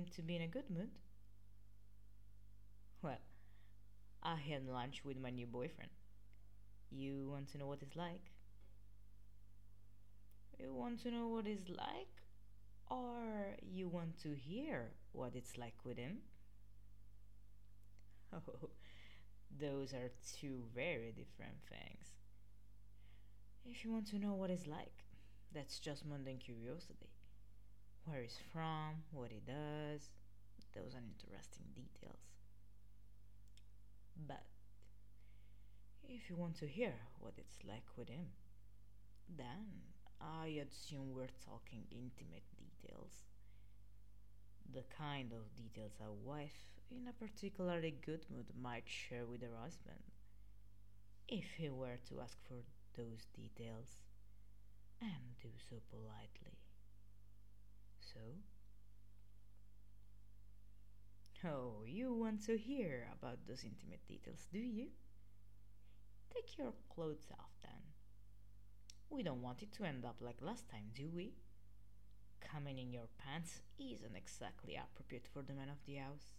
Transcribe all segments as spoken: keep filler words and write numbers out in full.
to be in a good mood? Well, I had lunch with my new boyfriend. You want to know what it's like? You want to know what it's like? Or you want to hear what it's like with him? Oh, those are two very different things. If you want to know what it's like, that's just mundane curiosity. Where he's from, what he does, those are interesting details. But if you want to hear what it's like with him, then I assume we're talking intimate details. The kind of details a wife in a particularly good mood might share with her husband, if he were to ask for those details, and do so politely. So? Oh, you want to hear about those intimate details, do you? Take your clothes off then. We don't want it to end up like last time, do we? Coming in your pants isn't exactly appropriate for the man of the house.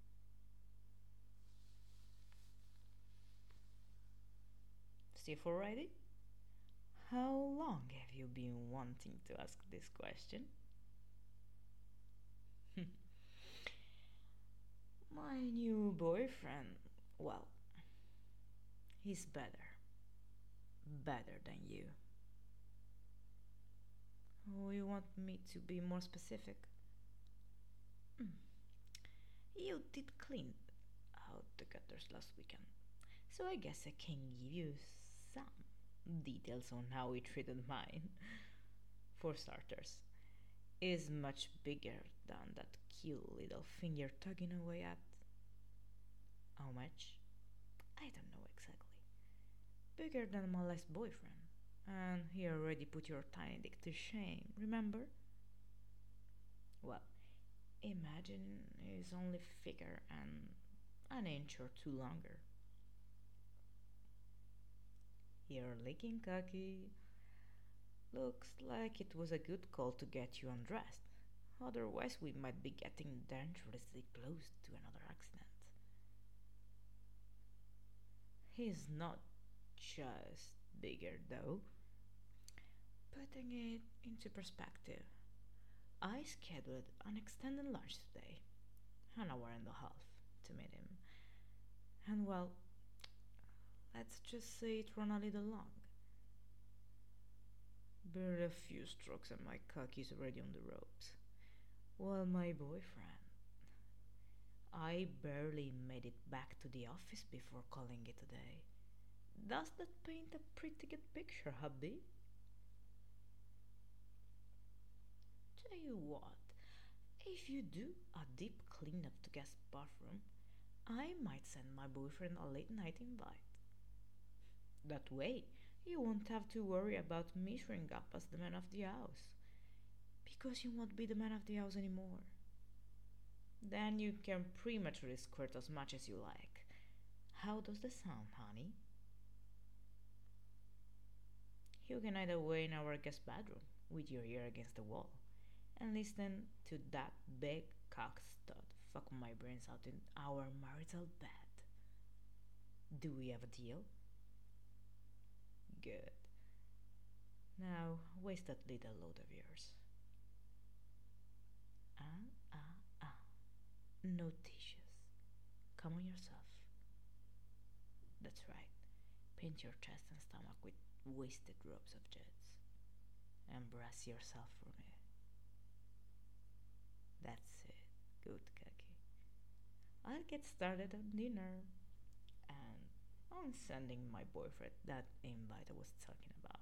Steve already? How long have you been wanting to ask this question? My new boyfriend, well, he's better. Better than you. Oh, you want me to be more specific? Mm. You did clean out the gutters last weekend, so I guess I can give you some details on how he treated mine. For starters, is much bigger than that cute little thing you're tugging away at. How much? I don't know exactly. Bigger than my last boyfriend. And he already put your tiny dick to shame, remember? Well, imagine he's only thicker and an inch or two longer. You're licking cocky. Looks like it was a good call to get you undressed. Otherwise, we might be getting dangerously close to another accident. He's not just bigger, though. Putting it into perspective, I scheduled an extended lunch today, an hour and a half, to meet him. And well, let's just say it ran a little long. Barely a few strokes and my cock is already on the ropes. Well, my boyfriend, I barely made it back to the office before calling it a day. Does that paint a pretty good picture, hubby? Tell you what, if you do a deep cleanup to guest bathroom, I might send my boyfriend a late night invite. That way, you won't have to worry about measuring up as the man of the house, because you won't be the man of the house anymore. Then you can prematurely squirt as much as you like. How does that sound, honey? You can either way in our guest bedroom, with your ear against the wall, and listen to that big cock stud fuck my brains out in our marital bed. Do we have a deal? Good. Now, waste that little load of yours. Ah, ah, ah. No tissues. Come on yourself. That's right. Paint your chest and stomach with wasted drops of jets. Embrace yourself for me. That's it. Good, Kaki. I'll get started on dinner. And on sending my boyfriend that invite I was talking about.